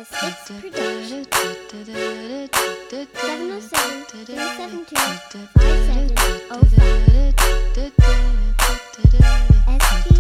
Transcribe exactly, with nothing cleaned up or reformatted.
It's production. seven oh seven, three seven two, five seven oh five. S T